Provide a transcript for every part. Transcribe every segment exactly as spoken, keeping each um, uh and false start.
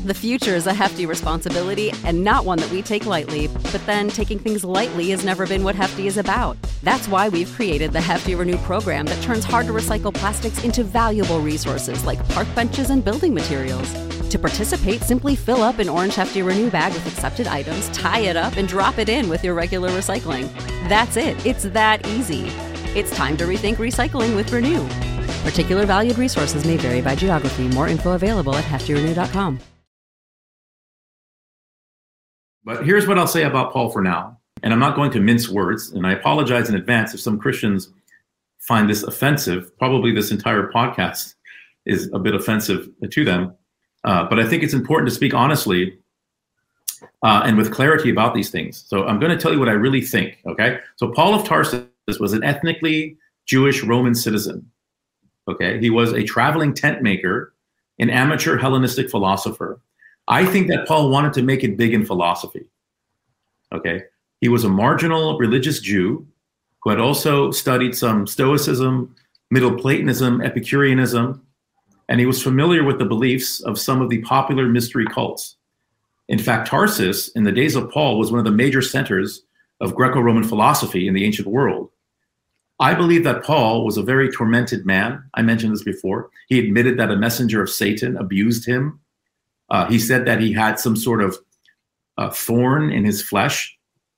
The future is a hefty responsibility and not one that we take lightly, but then taking things lightly has never been what Hefty is about. That's why we've created the Hefty Renew program that turns hard-to-recycle plastics into valuable resources like park benches and building materials. To participate, simply fill up an orange Hefty Renew bag with accepted items, tie it up, and drop it in with your regular recycling. That's it. It's that easy. It's time to rethink recycling with Renew. Particular valued resources may vary by geography. More info available at hefty renew dot com. But here's what I'll say about Paul for now. And I'm not going to mince words, and I apologize in advance if some Christians find this offensive. Probably this entire podcast is a bit offensive to them. Uh, but I think it's important to speak honestly uh, and with clarity about these things. So I'm going to tell you what I really think, okay? So Paul of Tarsus was an ethnically Jewish Roman citizen, okay? He was a traveling tent maker, an amateur Hellenistic philosopher. I think that Paul wanted to make it big in philosophy, okay? He was a marginal religious Jew who had also studied some Stoicism, Middle Platonism, Epicureanism, and he was familiar with the beliefs of some of the popular mystery cults. In fact, Tarsus, in the days of Paul, was one of the major centers of Greco-Roman philosophy in the ancient world. I believe that Paul was a very tormented man. I mentioned this before. He admitted that a messenger of Satan abused him. Uh, he said that he had some sort of uh, thorn in his flesh.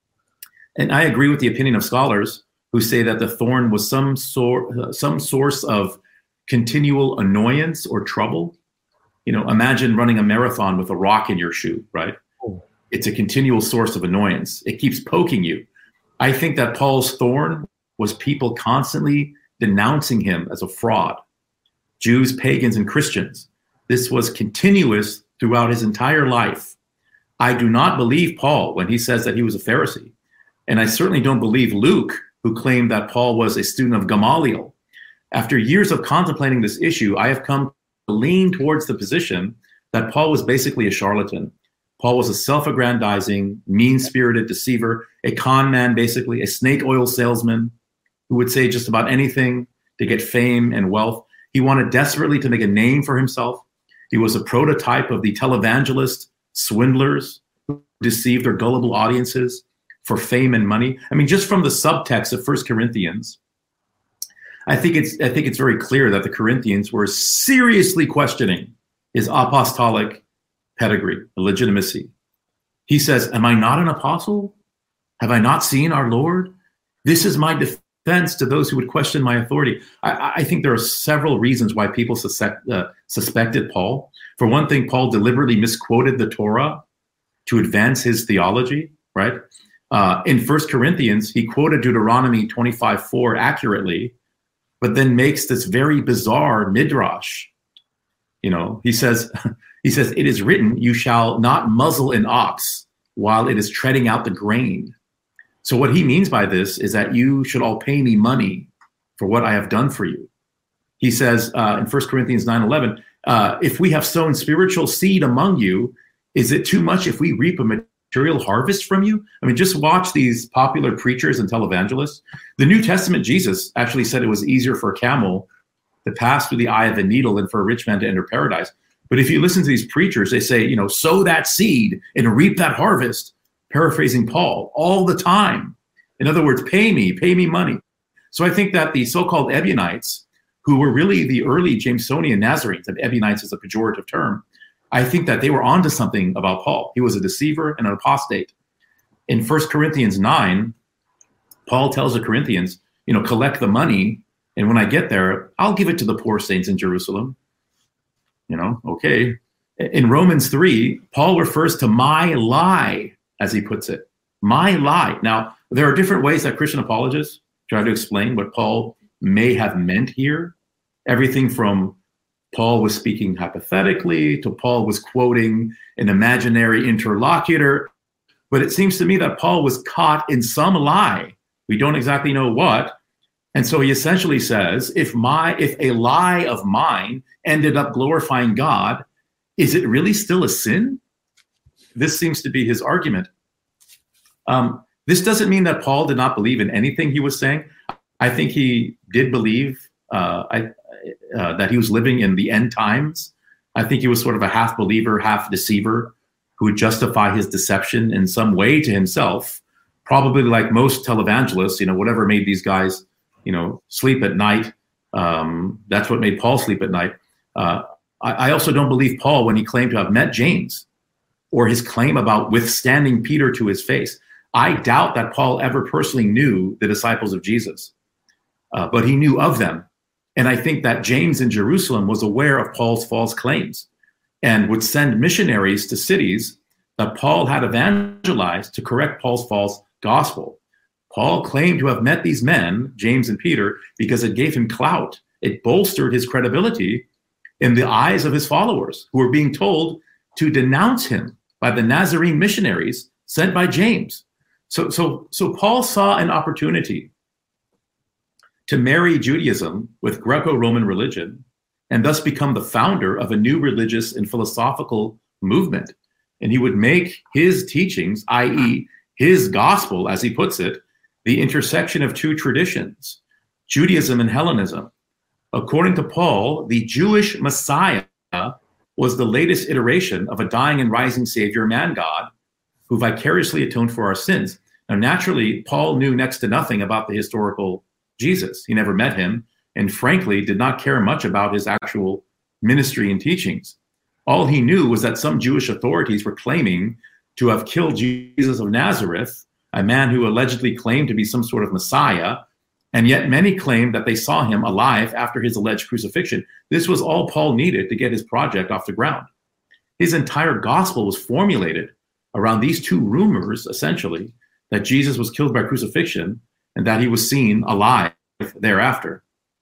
And I agree with the opinion of scholars who say that the thorn was some, sor- uh, some source of continual annoyance or trouble. You know, imagine running a marathon with a rock in your shoe, right? Oh. It's a continual source of annoyance. It keeps poking you. I think that Paul's thorn was people constantly denouncing him as a fraud. Jews, pagans, and Christians. This was continuous throughout his entire life. I do not believe Paul when he says that he was a Pharisee. And I certainly don't believe Luke, who claimed that Paul was a student of Gamaliel. After years of contemplating this issue, I have come to lean towards the position that Paul was basically a charlatan. Paul was a self-aggrandizing, mean-spirited deceiver, a con man, basically, a snake oil salesman who would say just about anything to get fame and wealth. He wanted desperately to make a name for himself. He was a prototype of the televangelist swindlers who deceived their gullible audiences for fame and money. I mean, just from the subtext of First Corinthians, I think it's I think it's very clear that the Corinthians were seriously questioning his apostolic pedigree, legitimacy. He says, "Am I not an apostle? Have I not seen our Lord? This is my defense to those who would question my authority." I, I think there are several reasons why people suspect, uh, suspected Paul. For one thing, Paul deliberately misquoted the Torah to advance his theology, right? Uh, in First Corinthians, he quoted Deuteronomy twenty-five four accurately, but then makes this very bizarre midrash. You know, he says, he says, "It is written, you shall not muzzle an ox while it is treading out the grain." So what he means by this is that you should all pay me money for what I have done for you. He says uh, in First Corinthians nine eleven, uh, if we have sown spiritual seed among you, is it too much if we reap a material harvest from you? I mean, just watch these popular preachers and televangelists. The New Testament Jesus actually said it was easier for a camel to pass through the eye of a needle than for a rich man to enter paradise. But if you listen to these preachers, they say, you know, sow that seed and reap that harvest, paraphrasing Paul, all the time. In other words, pay me, pay me money. So I think that the so-called Ebionites, who were really the early Jamesonian Nazarenes, and Ebionites is a pejorative term, I think that they were onto something about Paul. He was a deceiver and an apostate. In First Corinthians nine, Paul tells the Corinthians, you know, collect the money, and when I get there, I'll give it to the poor saints in Jerusalem. You know, okay. In Romans three, Paul refers to my lie, as he puts it, my lie. Now, there are different ways that Christian apologists try to explain what Paul may have meant here. Everything from Paul was speaking hypothetically to Paul was quoting an imaginary interlocutor. But it seems to me that Paul was caught in some lie. We don't exactly know what. And so he essentially says, if my if a lie of mine ended up glorifying God, is it really still a sin? This seems to be his argument. Um, this doesn't mean that Paul did not believe in anything he was saying. I think he did believe uh, I, uh, that he was living in the end times. I think he was sort of a half believer, half deceiver who would justify his deception in some way to himself, probably like most televangelists, you know, whatever made these guys, you know, sleep at night. Um, that's what made Paul sleep at night. Uh, I, I also don't believe Paul when he claimed to have met James, or his claim about withstanding Peter to his face. I doubt that Paul ever personally knew the disciples of Jesus, uh, but he knew of them. And I think that James in Jerusalem was aware of Paul's false claims and would send missionaries to cities that Paul had evangelized to correct Paul's false gospel. Paul claimed to have met these men, James and Peter, because it gave him clout. It bolstered his credibility in the eyes of his followers, who were being told to denounce him by the Nazarene missionaries sent by James. So, so, so Paul saw an opportunity to marry Judaism with Greco-Roman religion and thus become the founder of a new religious and philosophical movement. And he would make his teachings, that is his gospel, as he puts it, the intersection of two traditions, Judaism and Hellenism. According to Paul, the Jewish Messiah was the latest iteration of a dying and rising Savior, man-God, who vicariously atoned for our sins. Now, naturally, Paul knew next to nothing about the historical Jesus. He never met him, and frankly, did not care much about his actual ministry and teachings. All he knew was that some Jewish authorities were claiming to have killed Jesus of Nazareth, a man who allegedly claimed to be some sort of Messiah, and yet many claimed that they saw him alive after his alleged crucifixion. This was all Paul needed to get his project off the ground. His entire gospel was formulated around these two rumors, essentially, that Jesus was killed by crucifixion and that he was seen alive thereafter.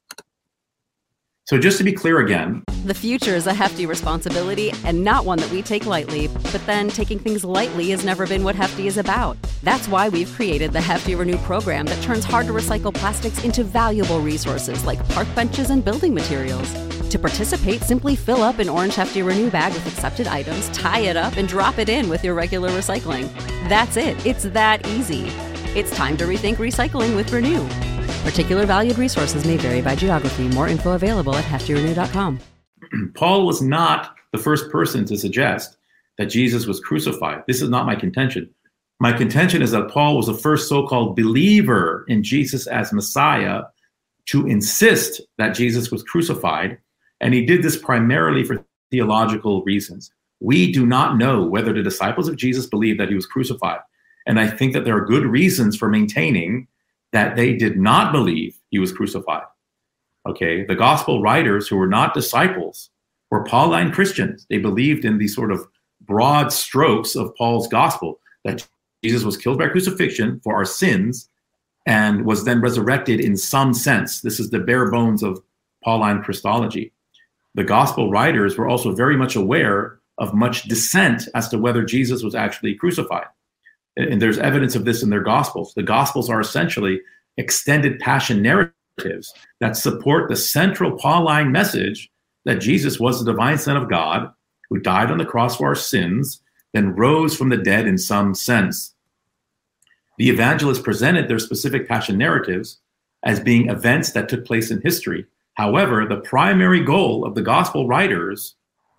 So just to be clear again, the future is a hefty responsibility and not one that we take lightly, but then taking things lightly has never been what Hefty is about. That's why we've created the Hefty Renew program that turns hard to recycle plastics into valuable resources like park benches and building materials. To participate, simply fill up an orange Hefty Renew bag with accepted items, tie it up, and drop it in with your regular recycling. That's it. It's that easy. It's time to rethink recycling with Renew. Particular valued resources may vary by geography. More info available at hefty renew dot com. Paul was not the first person to suggest that Jesus was crucified. This is not my contention. My contention is that Paul was the first so-called believer in Jesus as Messiah to insist that Jesus was crucified, and he did this primarily for theological reasons. We do not know whether the disciples of Jesus believed that he was crucified, and I think that there are good reasons for maintaining that they did not believe he was crucified. Okay, the gospel writers who were not disciples were Pauline Christians. They believed in these sort of broad strokes of Paul's gospel, that Jesus was killed by crucifixion for our sins and was then resurrected in some sense. This is the bare bones of Pauline Christology. The gospel writers were also very much aware of much dissent as to whether Jesus was actually crucified. And there's evidence of this in their gospels. The gospels are essentially extended passion narratives that support the central Pauline message that Jesus was the divine Son of God who died on the cross for our sins, then rose from the dead in some sense. The evangelists presented their specific passion narratives as being events that took place in history. However, the primary goal of the gospel writers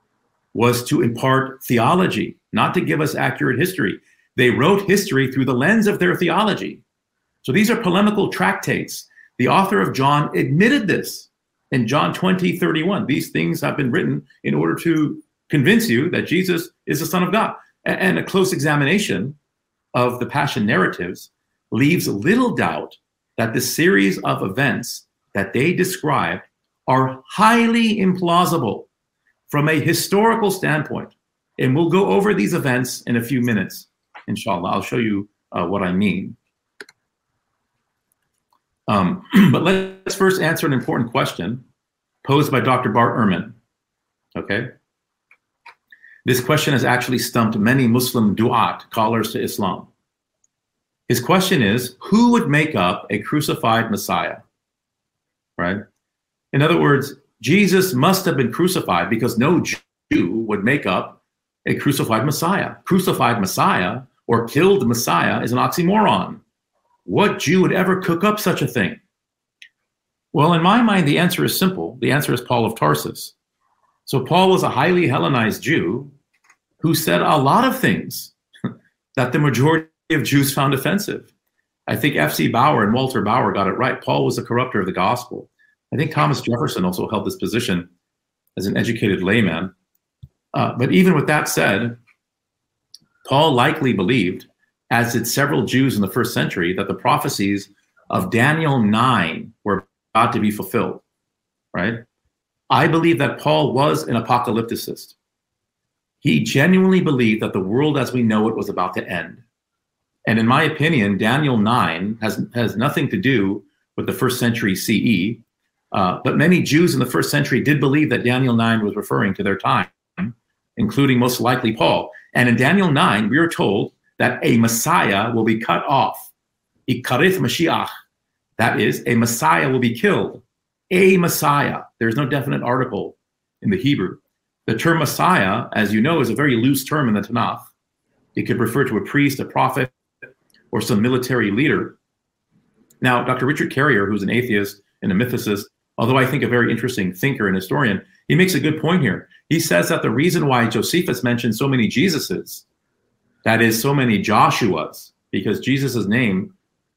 was to impart theology, not to give us accurate history. They wrote history through the lens of their theology. So these are polemical tractates. The author of John admitted this in John twenty, thirty-one. These things have been written in order to convince you that Jesus is the Son of God. And a close examination of the passion narratives leaves little doubt that the series of events that they describe are highly implausible from a historical standpoint. And we'll go over these events in a few minutes. Inshallah, I'll show you uh, what I mean. Um, but let's first answer an important question posed by Doctor Bart Ehrman. Okay. This question has actually stumped many Muslim du'at, callers to Islam. His question is, who would make up a crucified Messiah? Right? In other words, Jesus must have been crucified because no Jew would make up a crucified Messiah. Crucified Messiah or killed Messiah is an oxymoron. What Jew would ever cook up such a thing? Well, in my mind, the answer is simple. The answer is Paul of Tarsus. So Paul was a highly Hellenized Jew who said a lot of things that the majority of Jews found offensive. I think F C Bauer and Walter Bauer got it right. Paul was a corrupter of the gospel. I think Thomas Jefferson also held this position as an educated layman. Uh, but even with that said, Paul likely believed, as did several Jews in the first century, that the prophecies of Daniel nine were about to be fulfilled, right? I believe that Paul was an apocalypticist. He genuinely believed that the world as we know it was about to end. And in my opinion, Daniel nine has, has nothing to do with the first century C E, uh, but many Jews in the first century did believe that Daniel nine was referring to their time, including most likely Paul. And in Daniel nine, we are told that a Messiah will be cut off. Ikarith Mashiach. That is, a Messiah will be killed. A Messiah. There's no definite article in the Hebrew. The term Messiah, as you know, is a very loose term in the Tanakh. It could refer to a priest, a prophet, or some military leader. Now, Doctor Richard Carrier, who's an atheist and a mythicist, although I think a very interesting thinker and historian, he makes a good point here. He says that the reason why Josephus mentioned so many Jesuses, that is, so many Joshuas, because Jesus' name,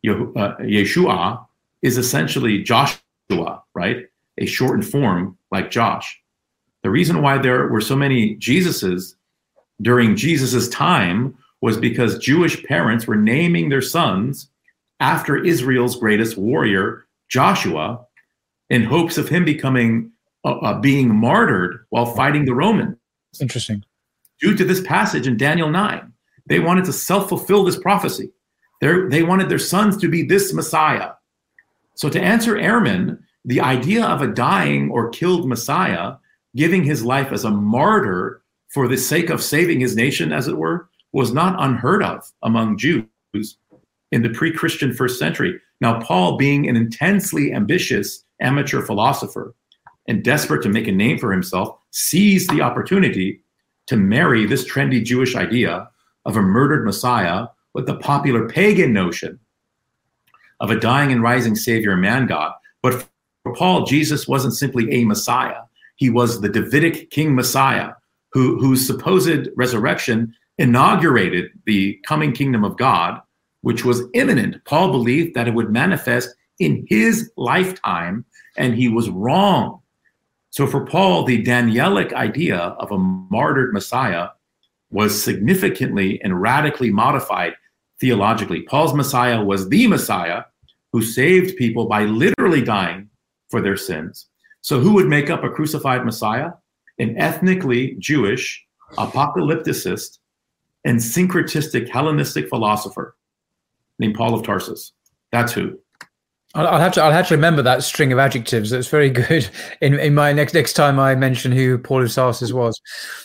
Yeshua, is essentially Joshua, right? A shortened form like Josh. The reason why there were so many Jesuses during Jesus' time was because Jewish parents were naming their sons after Israel's greatest warrior, Joshua, in hopes of him becoming, uh, uh, being martyred while fighting the Romans. Interesting. Due to this passage in Daniel nine, they wanted to self-fulfill this prophecy. They're, they wanted their sons to be this Messiah. So to answer Ehrman, the idea of a dying or killed Messiah giving his life as a martyr for the sake of saving his nation, as it were, was not unheard of among Jews in the pre-Christian first century. Now, Paul, being an intensely ambitious amateur philosopher and desperate to make a name for himself, seized the opportunity to marry this trendy Jewish idea of a murdered Messiah with the popular pagan notion of a dying and rising savior and man God. But for Paul, Jesus wasn't simply a Messiah. He was the Davidic King Messiah who, whose supposed resurrection inaugurated the coming kingdom of God, which was imminent. Paul believed that it would manifest in his lifetime, and he was wrong. So for Paul, the Danielic idea of a martyred Messiah was significantly and radically modified theologically. Paul's Messiah was the Messiah who saved people by literally dying for their sins. So who would make up a crucified Messiah? An ethnically Jewish, apocalypticist, and syncretistic Hellenistic philosopher named Paul of Tarsus. That's who. I'll have to. I'll have to remember that string of adjectives. That's very good. In in my next next time I mention who Paul of Tarsus was.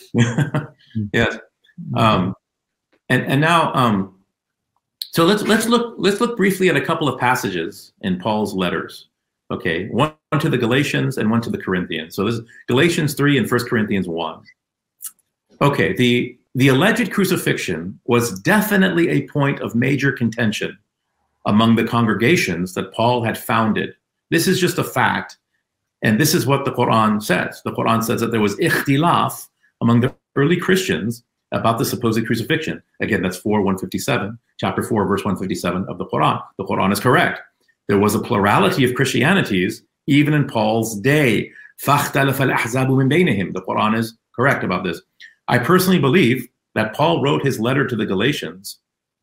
Yes. Um, and and now, um, so let's let's look let's look briefly at a couple of passages in Paul's letters. Okay, one to the Galatians and one to the Corinthians. So this is Galatians three and First Corinthians one. Okay, the the alleged crucifixion was definitely a point of major contention among the congregations that Paul had founded. This is just a fact, and this is what the Quran says. The Quran says that there was ikhtilaf among the early Christians about the supposed crucifixion. Again, that's four one fifty-seven, chapter four, verse one fifty-seven of the Quran. The Quran is correct. There was a plurality of Christianities even in Paul's day. فَاخْتَلَفَ الْأَحْزَابُ مِنْ بَيْنِهِمْ. The Quran is correct about this. I personally believe that Paul wrote his letter to the Galatians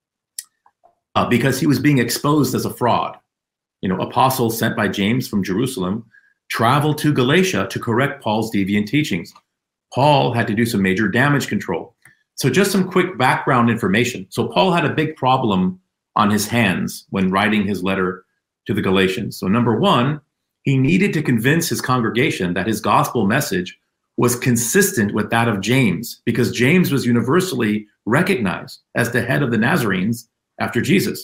uh, because he was being exposed as a fraud. You know, apostles sent by James from Jerusalem traveled to Galatia to correct Paul's deviant teachings. Paul had to do some major damage control. So just some quick background information. So Paul had a big problem on his hands when writing his letter to the Galatians. So number one, he needed to convince his congregation that his gospel message was consistent with that of James, because James was universally recognized as the head of the Nazarenes after Jesus.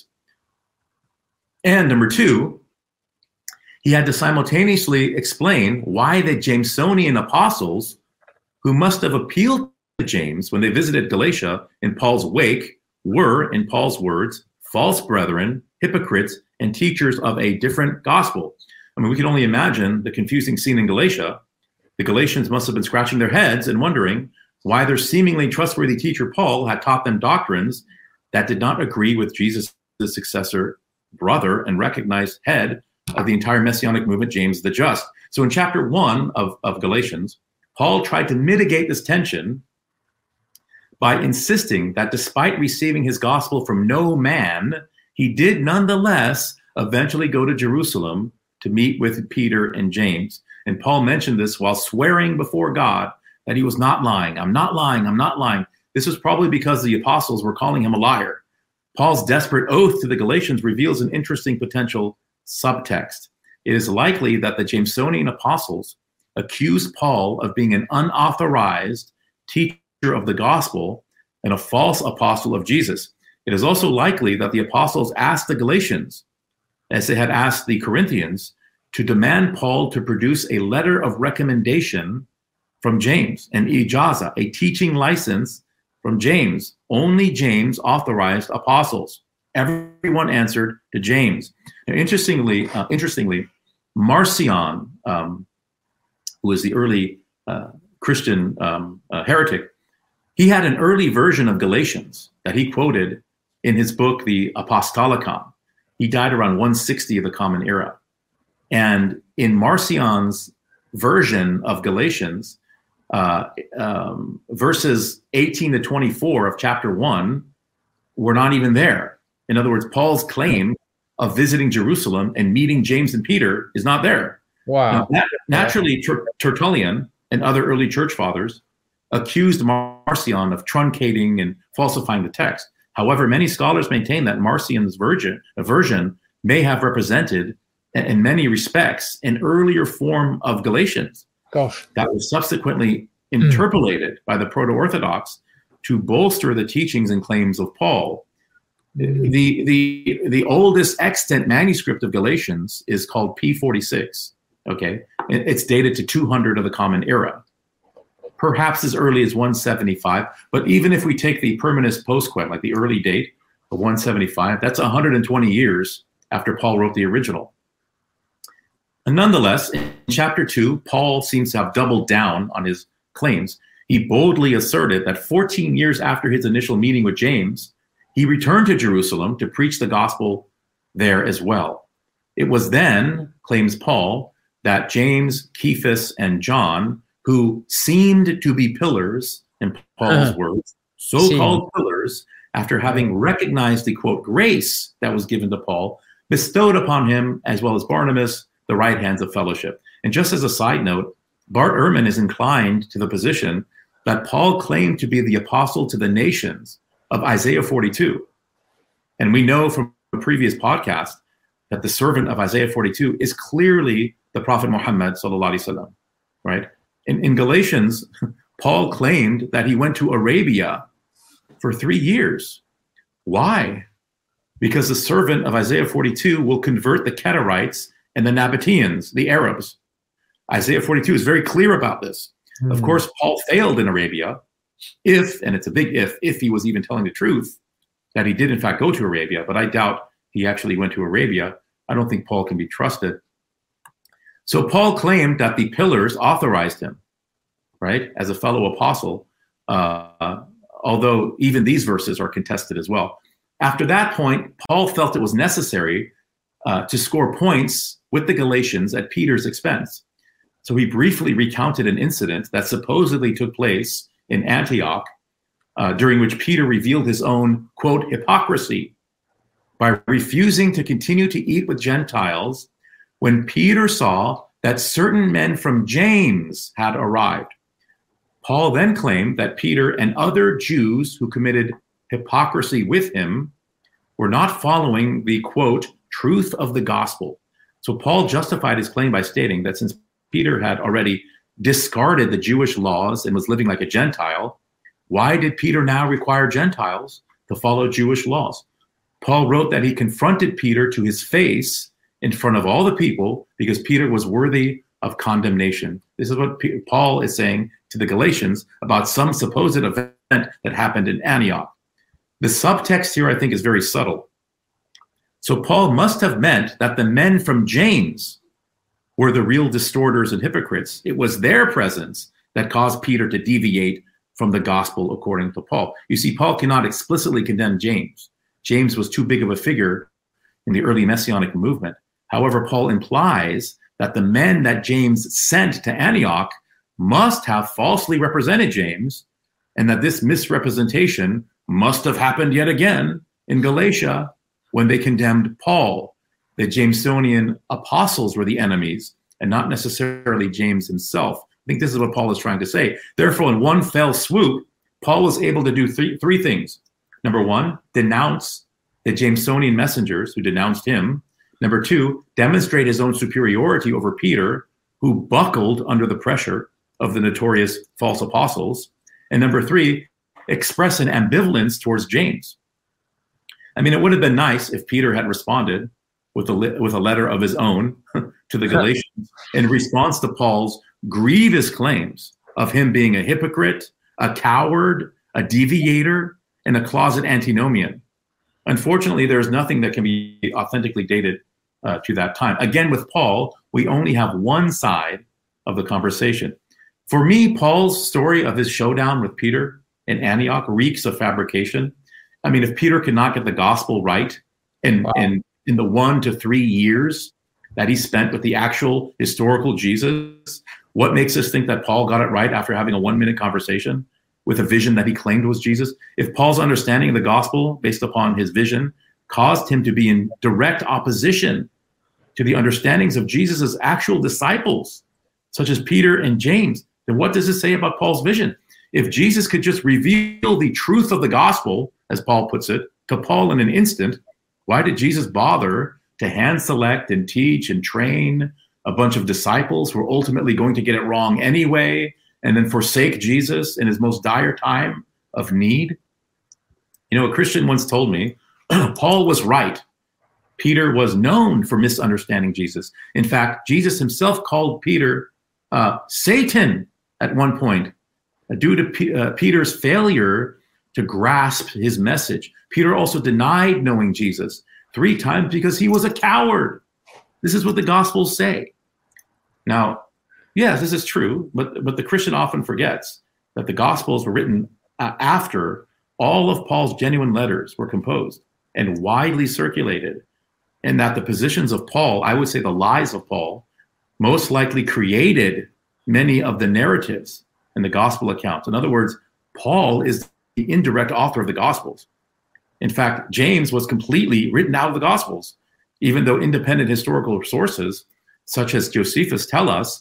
And number two, he had to simultaneously explain why the Jamesonian apostles, who must have appealed to James when they visited Galatia in Paul's wake, were, in Paul's words, false brethren, hypocrites, and teachers of a different gospel. I mean, we can only imagine the confusing scene in Galatia The Galatians must have been scratching their heads and wondering why their seemingly trustworthy teacher Paul had taught them doctrines that did not agree with Jesus' successor, brother, and recognized head of the entire messianic movement, James the Just. So in chapter one of, of Galatians, Paul tried to mitigate this tension by insisting that despite receiving his gospel from no man, he did nonetheless eventually go to Jerusalem to meet with Peter and James. And Paul mentioned this while swearing before God that he was not lying. I'm not lying. I'm not lying. This was probably because the apostles were calling him a liar. Paul's desperate oath to the Galatians reveals an interesting potential subtext. It is likely that the Jamesonian apostles accused Paul of being an unauthorized teacher of the gospel and a false apostle of Jesus. It is also likely that the apostles asked the Galatians, as they had asked the Corinthians, to demand Paul to produce a letter of recommendation from James, an ijaza, a teaching license from James. Only James authorized apostles. Everyone answered to James. Now, interestingly, uh, interestingly, Marcion, um, who was the early uh, Christian um, uh, heretic, he had an early version of Galatians that he quoted in his book, the Apostolicon. He died around one sixty of the Common Era. And in Marcion's version of Galatians, uh, um, verses eighteen to twenty-four of chapter one were not even there. In other words, Paul's claim of visiting Jerusalem and meeting James and Peter is not there. Wow. Now, nat- naturally, Ter- Tertullian and other early church fathers accused Marcion of truncating and falsifying the text. However, many scholars maintain that Marcion's version, version may have represented, in many respects, an earlier form of Galatians. Gosh. That was subsequently interpolated mm. by the Proto-Orthodox to bolster the teachings and claims of Paul. Mm. The, the, the oldest extant manuscript of Galatians is called P forty-six. Okay, it's dated to two hundred of the Common Era, perhaps as early as one seventy-five. But even if we take the Permanus Postquem, like the early date of one seventy-five, that's one hundred twenty years after Paul wrote the original. And nonetheless, in chapter two, Paul seems to have doubled down on his claims. He boldly asserted that fourteen years after his initial meeting with James, he returned to Jerusalem to preach the gospel there as well. It was then, claims Paul, that James, Cephas, and John, who seemed to be pillars, in Paul's uh, words, so-called pillars, after having recognized the, quote, grace that was given to Paul, bestowed upon him, as well as Barnabas, the right hands of fellowship. And just as a side note, Bart Ehrman is inclined to the position that Paul claimed to be the apostle to the nations of Isaiah forty-two. And we know from a previous podcast that the servant of Isaiah forty-two is clearly the Prophet Muhammad, sallallahu alaihi wasallam, right? In, in Galatians, Paul claimed that he went to Arabia for three years. Why? Because the servant of Isaiah forty-two will convert the Kedarites and the Nabateans, the Arabs. Isaiah forty-two is very clear about this. Mm. Of course, Paul failed in Arabia, if, and it's a big if, if he was even telling the truth, that he did in fact go to Arabia, but I doubt he actually went to Arabia. I don't think Paul can be trusted. So Paul claimed that the pillars authorized him, right, as a fellow apostle, uh, although even these verses are contested as well. After that point, Paul felt it was necessary uh, to score points with the Galatians at Peter's expense. So he briefly recounted an incident that supposedly took place in Antioch, uh, during which Peter revealed his own, quote, hypocrisy by refusing to continue to eat with Gentiles when Peter saw that certain men from James had arrived. Paul then claimed that Peter and other Jews who committed hypocrisy with him were not following the, quote, truth of the gospel. So Paul justified his claim by stating that since Peter had already discarded the Jewish laws and was living like a Gentile, why did Peter now require Gentiles to follow Jewish laws? Paul wrote that he confronted Peter to his face in front of all the people because Peter was worthy of condemnation. This is what P- Paul is saying to the Galatians about some supposed event that happened in Antioch. The subtext here, I think, is very subtle. So Paul must have meant that the men from James were the real distorters and hypocrites. It was their presence that caused Peter to deviate from the gospel according to Paul. You see, Paul cannot explicitly condemn James. James was too big of a figure in the early Messianic movement. However, Paul implies that the men that James sent to Antioch must have falsely represented James, and that this misrepresentation must have happened yet again in Galatia when they condemned Paul. The Jamesonian apostles were the enemies and not necessarily James himself. I think this is what Paul is trying to say. Therefore, in one fell swoop, Paul was able to do three, three things. Number one, denounce the Jamesonian messengers who denounced him. Number two, demonstrate his own superiority over Peter, who buckled under the pressure of the notorious false apostles. And number three, express an ambivalence towards James. I mean, it would have been nice if Peter had responded with a, with a letter of his own to the Galatians in response to Paul's grievous claims of him being a hypocrite, a coward, a deviator, and a closet antinomian. Unfortunately, there's nothing that can be authentically dated uh, to that time. Again, with Paul, we only have one side of the conversation. For me, Paul's story of his showdown with Peter in Antioch reeks of fabrication. I mean, if Peter could not get the gospel right in, wow. in, in the one to three years that he spent with the actual historical Jesus, what makes us think that Paul got it right after having a one-minute conversation with a vision that he claimed was Jesus? If Paul's understanding of the gospel based upon his vision caused him to be in direct opposition to the understandings of Jesus's actual disciples, such as Peter and James, then what does it say about Paul's vision? If Jesus could just reveal the truth of the gospel, as Paul puts it, to Paul in an instant, why did Jesus bother to hand select and teach and train a bunch of disciples who are ultimately going to get it wrong anyway, and then forsake Jesus in his most dire time of need? You know, a Christian once told me, Paul was right. Peter was known for misunderstanding Jesus. In fact, Jesus himself called Peter uh, Satan at one point, uh, due to P- uh, Peter's failure to grasp his message. Peter also denied knowing Jesus three times because he was a coward. This is what the Gospels say. Now, yes, this is true, but, but the Christian often forgets that the Gospels were written uh, after all of Paul's genuine letters were composed and widely circulated, and that the positions of Paul, I would say the lies of Paul, most likely created many of the narratives in the gospel accounts. In other words, Paul is the indirect author of the Gospels. In fact, James was completely written out of the Gospels, even though independent historical sources, such as Josephus, tell us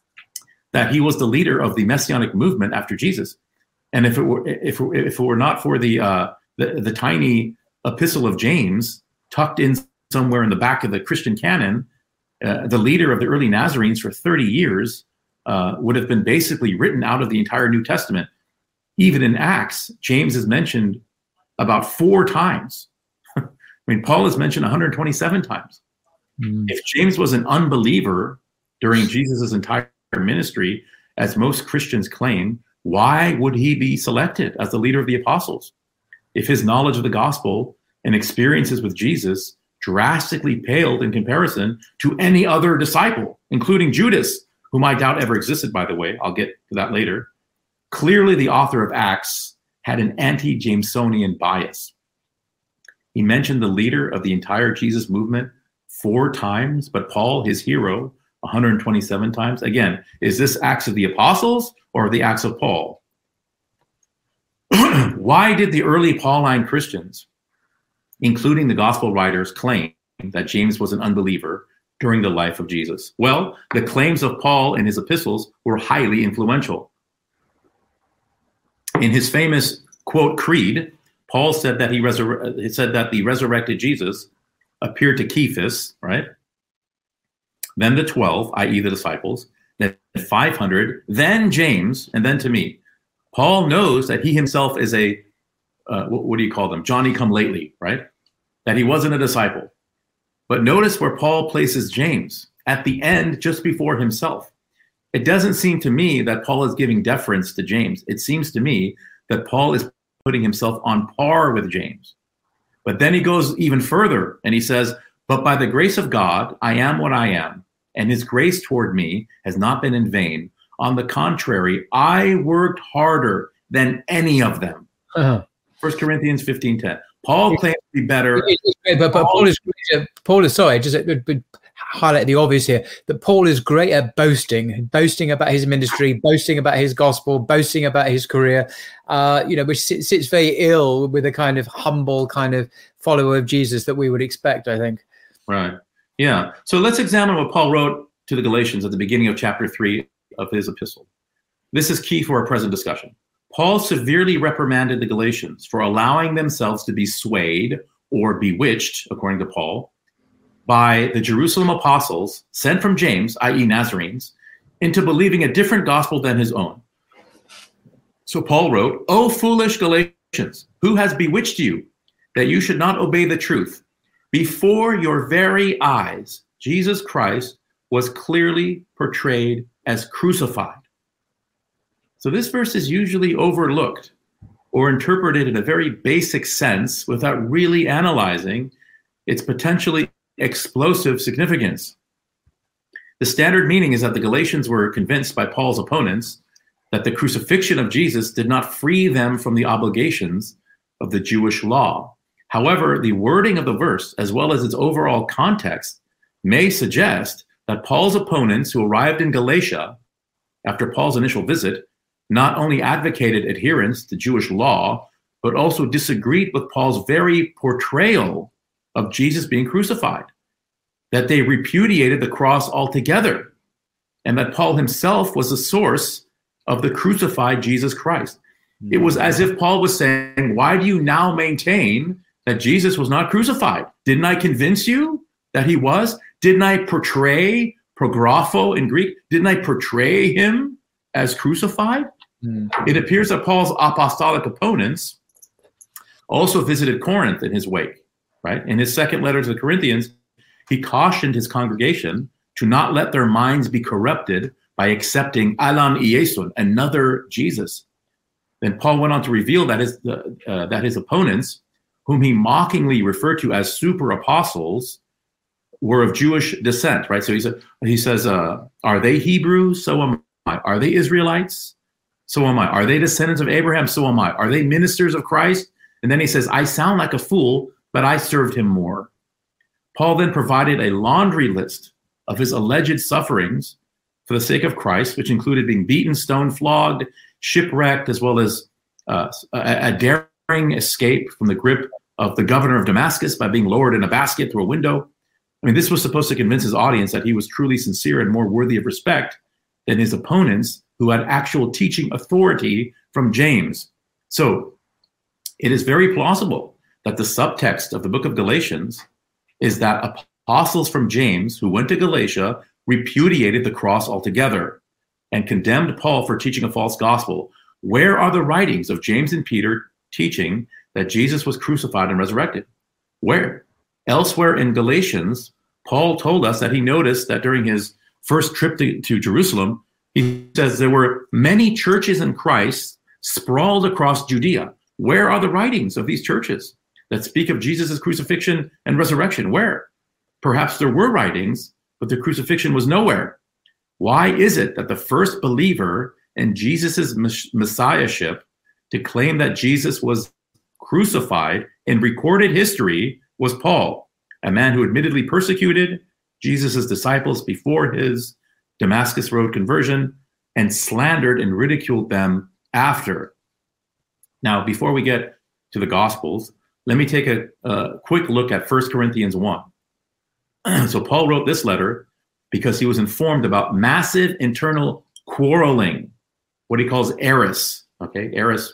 that he was the leader of the Messianic movement after Jesus. And if it were if, if it were not for the, uh, the the tiny epistle of James tucked in somewhere in the back of the Christian canon, uh, the leader of the early Nazarenes for thirty years uh, would have been basically written out of the entire New Testament. Even in Acts, James is mentioned about four times. I mean, Paul is mentioned one hundred twenty-seven times. Mm. If James was an unbeliever during Jesus' entire ministry, as most Christians claim, why would he be selected as the leader of the apostles? If his knowledge of the gospel and experiences with Jesus drastically paled in comparison to any other disciple, including Judas, whom I doubt ever existed, by the way. I'll get to that later. Clearly, the author of Acts had an anti-Jamesonian bias. He mentioned the leader of the entire Jesus movement four times, but Paul, his hero, one hundred twenty-seven times. Again, is this Acts of the Apostles or the Acts of Paul? Why did the early Pauline Christians, including the gospel writers, claim that James was an unbeliever during the life of Jesus? Well, the claims of Paul in his epistles were highly influential. In his famous, quote, creed, Paul said that he resur- said that the resurrected Jesus appeared to Cephas, right? Then the twelve, that is the disciples, then five hundred, then James, and then to me. Paul knows that he himself is a, uh, what, what do you call them? Johnny come lately, right? That he wasn't a disciple. But notice where Paul places James at the end, just before himself. It doesn't seem to me that Paul is giving deference to James. It seems to me that Paul is putting himself on par with James. But then he goes even further and he says, but by the grace of God, I am what I am, and his grace toward me has not been in vain. On the contrary, I worked harder than any of them. Uh-huh. First Corinthians fifteen ten. Paul claims to be better. But, but Paul is Paul is sorry, just to highlight the obvious here, that Paul is great at boasting, boasting about his ministry, boasting about his gospel, boasting about his career, uh, you know, which sits, sits very ill with the kind of humble kind of follower of Jesus that we would expect, I think. Right. Yeah. So let's examine what Paul wrote to the Galatians at the beginning of chapter three of his epistle. This is key for our present discussion. Paul severely reprimanded the Galatians for allowing themselves to be swayed or bewitched, according to Paul, by the Jerusalem apostles sent from James, that is Nazarenes, into believing a different gospel than his own. So Paul wrote, "O foolish Galatians, who has bewitched you that you should not obey the truth? Before your very eyes, Jesus Christ was clearly portrayed as crucified." So this verse is usually overlooked or interpreted in a very basic sense without really analyzing its potentially explosive significance. The standard meaning is that the Galatians were convinced by Paul's opponents that the crucifixion of Jesus did not free them from the obligations of the Jewish law. However, the wording of the verse, as well as its overall context, may suggest that Paul's opponents who arrived in Galatia after Paul's initial visit not only advocated adherence to Jewish law, but also disagreed with Paul's very portrayal of Jesus being crucified, that they repudiated the cross altogether, and that Paul himself was the source of the crucified Jesus Christ. It was as if Paul was saying, why do you now maintain that Jesus was not crucified? Didn't I convince you that he was? Didn't I portray, prographo in Greek, didn't I portray him as crucified? Mm. It appears that Paul's apostolic opponents also visited Corinth in his wake, right? In his second letter to the Corinthians, he cautioned his congregation to not let their minds be corrupted by accepting Alan Ieson, another Jesus. Then Paul went on to reveal that his, uh, that his opponents, whom he mockingly referred to as super apostles, were of Jewish descent, right? So he, said, he says, uh, are they Hebrews? So am I. Are they Israelites? So am I. Are they descendants of Abraham? So am I. Are they ministers of Christ? And then he says, I sound like a fool, but I served him more. Paul then provided a laundry list of his alleged sufferings for the sake of Christ, which included being beaten, stoned, flogged, shipwrecked, as well as uh, a, a daring escape from the grip of the governor of Damascus by being lowered in a basket through a window. I mean, this was supposed to convince his audience that he was truly sincere and more worthy of respect than his opponents, who had actual teaching authority from James. So it is very plausible that the subtext of the book of Galatians is that apostles from James who went to Galatia repudiated the cross altogether and condemned Paul for teaching a false gospel. Where are the writings of James and Peter teaching that Jesus was crucified and resurrected? Where? Elsewhere in Galatians, Paul told us that he noticed that during his first trip to, to Jerusalem, he says there were many churches in Christ sprawled across Judea. Where are the writings of these churches that speak of Jesus' crucifixion and resurrection? Where? Perhaps there were writings, but the crucifixion was nowhere. Why is it that the first believer in Jesus' messiahship to claim that Jesus was crucified in recorded history was Paul, a man who admittedly persecuted Jesus' disciples before his Damascus Road conversion and slandered and ridiculed them after? Now, before we get to the Gospels, let me take a, a quick look at First Corinthians one. So Paul wrote this letter because he was informed about massive internal quarreling, what he calls eris, okay, eris,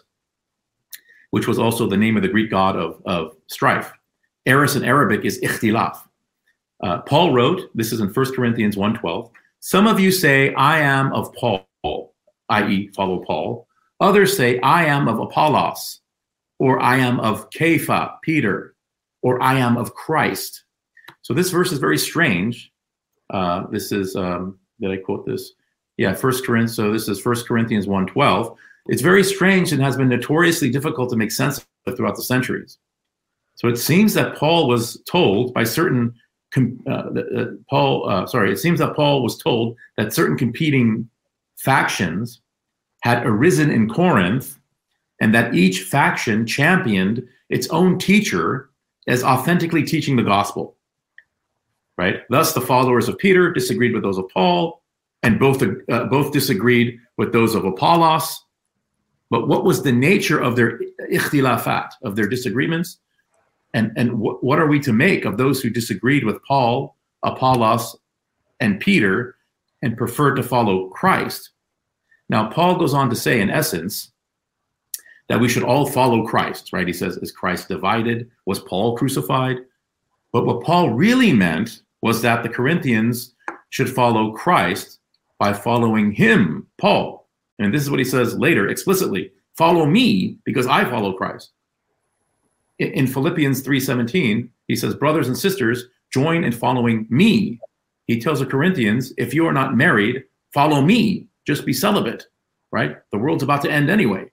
which was also the name of the Greek god of, of strife. Eris in Arabic is ikhtilaf. Uh, Paul wrote, this is in First Corinthians one twelve, some of you say, I am of Paul, that is follow Paul. Others say, I am of Apollos, or I am of Kepha, Peter, or I am of Christ. So this verse is very strange. Uh, this is, um, did I quote this? Yeah, First Corinthians. So this is First Corinthians one twelve. It's very strange and has been notoriously difficult to make sense of throughout the centuries. So it seems that Paul was told by certain uh, uh, Paul, uh, sorry, it seems that Paul was told that certain competing factions had arisen in Corinth, and that each faction championed its own teacher as authentically teaching the gospel, right? Thus, the followers of Peter disagreed with those of Paul, and both uh, both disagreed with those of Apollos. But what was the nature of their ikhtilafat, of their disagreements? And, and wh- what are we to make of those who disagreed with Paul, Apollos, and Peter, and preferred to follow Christ? Now, Paul goes on to say, in essence, that we should all follow Christ, right? He says, is Christ divided? Was Paul crucified? But what Paul really meant was that the Corinthians should follow Christ by following him, Paul. And this is what he says later explicitly: follow me because I follow Christ. In, in Philippians three seventeen, he says, brothers and sisters, join in following me. He tells the Corinthians, if you are not married, follow me. Just be celibate, right? The world's about to end anyway.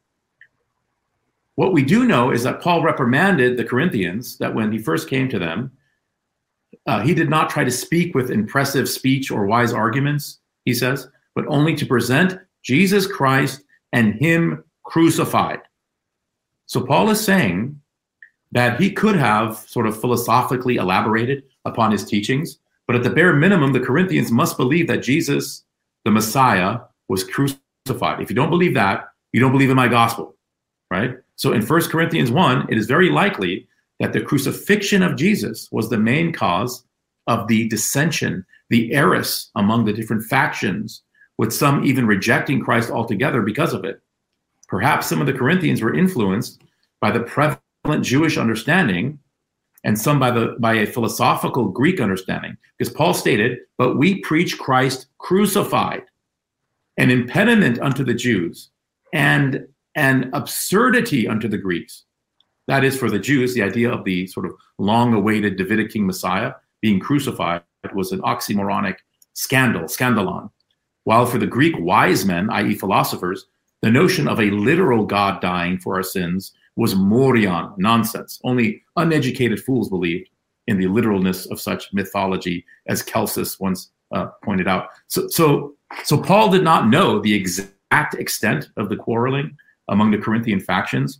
What we do know is that Paul reprimanded the Corinthians that when he first came to them, uh, he did not try to speak with impressive speech or wise arguments, he says, but only to present Jesus Christ and him crucified. So Paul is saying that he could have sort of philosophically elaborated upon his teachings, but at the bare minimum, the Corinthians must believe that Jesus, the Messiah, was crucified. If you don't believe that, you don't believe in my gospel, right? So in First Corinthians one, it is very likely that the crucifixion of Jesus was the main cause of the dissension, the eris among the different factions, with some even rejecting Christ altogether because of it. Perhaps some of the Corinthians were influenced by the prevalent Jewish understanding and some by the by a philosophical Greek understanding, because Paul stated, but we preach Christ crucified, an impediment unto the Jews and an absurdity unto the Greeks. That is, for the Jews, the idea of the sort of long-awaited Davidic king Messiah being crucified was an oxymoronic scandal, scandalon. While for the Greek wise men, that is philosophers, the notion of a literal God dying for our sins was morion, nonsense. Only uneducated fools believed in the literalness of such mythology, as Celsus once uh, pointed out. So, so, so Paul did not know the exact extent of the quarreling among the Corinthian factions,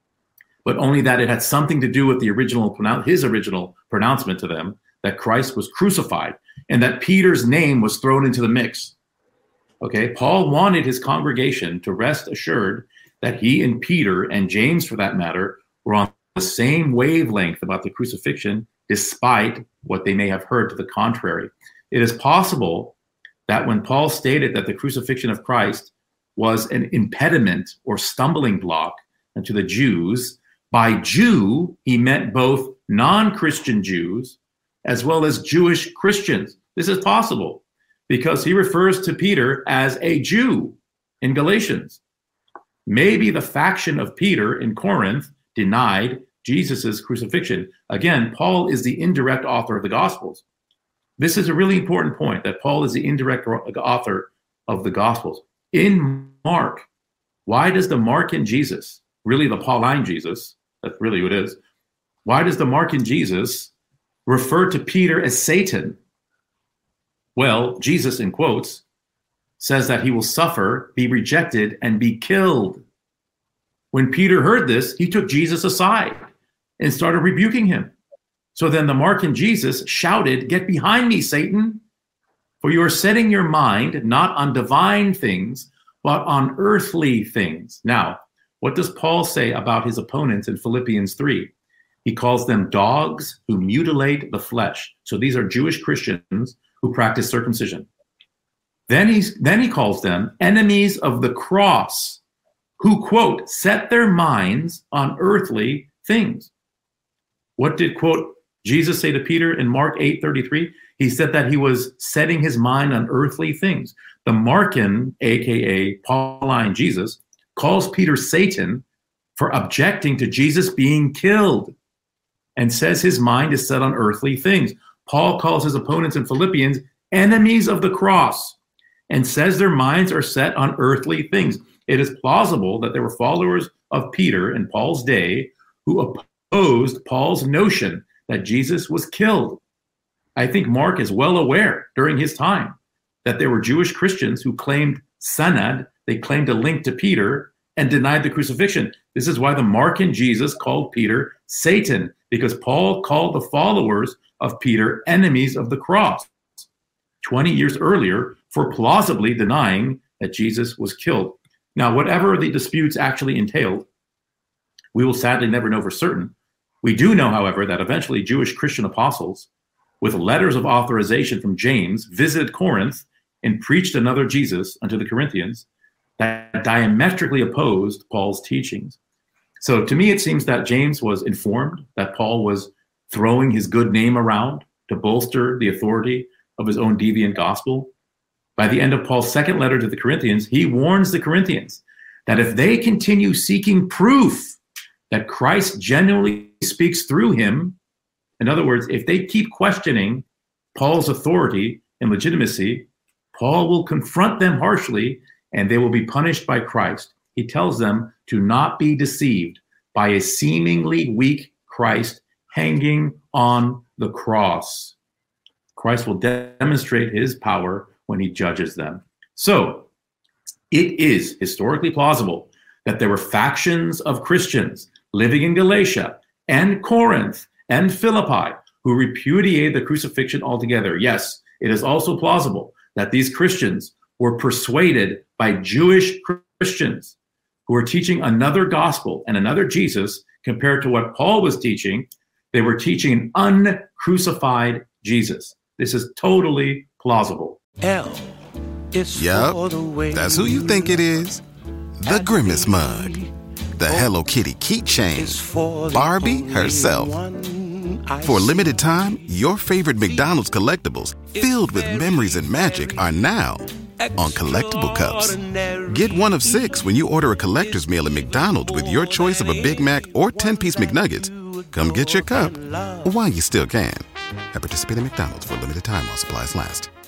but only that it had something to do with the original his original pronouncement to them that Christ was crucified and that Peter's name was thrown into the mix. Okay, Paul wanted his congregation to rest assured that he and Peter, and James for that matter, were on the same wavelength about the crucifixion, despite what they may have heard to the contrary. It is possible that when Paul stated that the crucifixion of Christ was an impediment or stumbling block to the Jews, by Jew, he meant both non-Christian Jews as well as Jewish Christians. This is possible because he refers to Peter as a Jew in Galatians. Maybe the faction of Peter in Corinth denied Jesus's crucifixion. Again, Paul is the indirect author of the Gospels. This is a really important point, that Paul is the indirect author of the Gospels. In Mark, why does the Markan Jesus, really the Pauline Jesus, that's really what it is, why does the Markan Jesus refer to Peter as Satan? Well, Jesus, in quotes, says that he will suffer, be rejected, and be killed. When Peter heard this, he took Jesus aside and started rebuking him. So then the Markan Jesus shouted, "Get behind me, Satan, for you are setting your mind not on divine things, but on earthly things." Now, what does Paul say about his opponents in Philippians three? He calls them dogs who mutilate the flesh. So these are Jewish Christians who practice circumcision. Then, he's, then he calls them enemies of the cross, who, quote, set their minds on earthly things. What did, quote, Jesus say to Peter in Mark eight thirty-three? He said that he was setting his mind on earthly things. The Markan, a k a. Pauline Jesus, calls Peter Satan for objecting to Jesus being killed and says his mind is set on earthly things. Paul calls his opponents in Philippians enemies of the cross and says their minds are set on earthly things. It is plausible that there were followers of Peter in Paul's day who opposed Paul's notion that Jesus was killed. I think Mark is well aware during his time that there were Jewish Christians who claimed sanad, they claimed a link to Peter, and denied the crucifixion. This is why the Markan Jesus called Peter Satan, because Paul called the followers of Peter enemies of the cross twenty years earlier for plausibly denying that Jesus was killed. Now, whatever the disputes actually entailed, we will sadly never know for certain. We do know, however, that eventually Jewish Christian apostles, with letters of authorization from James, visited Corinth and preached another Jesus unto the Corinthians that diametrically opposed Paul's teachings. So to me, it seems that James was informed that Paul was throwing his good name around to bolster the authority of his own deviant gospel. By the end of Paul's second letter to the Corinthians, he warns the Corinthians that if they continue seeking proof that Christ genuinely speaks through him, in other words, if they keep questioning Paul's authority and legitimacy, Paul will confront them harshly and they will be punished by Christ. He tells them to not be deceived by a seemingly weak Christ hanging on the cross. Christ will demonstrate his power when he judges them. So it is historically plausible that there were factions of Christians living in Galatia and Corinth and Philippi who repudiated the crucifixion altogether. Yes, it is also plausible that these Christians were persuaded by Jewish Christians who were teaching another gospel and another Jesus compared to what Paul was teaching. They were teaching an uncrucified Jesus. This is totally plausible. L is yep, for the way that's who you think it is. The Grimace mug. The Hello Kitty keychain. Barbie herself. For a limited time, your favorite McDonald's collectibles filled with memories and magic are now on collectible cups. Get one of six when you order a collector's meal at McDonald's with your choice of a Big Mac or ten-piece McNuggets. Come get your cup while you still can. At participating McDonald's for a limited time while supplies last.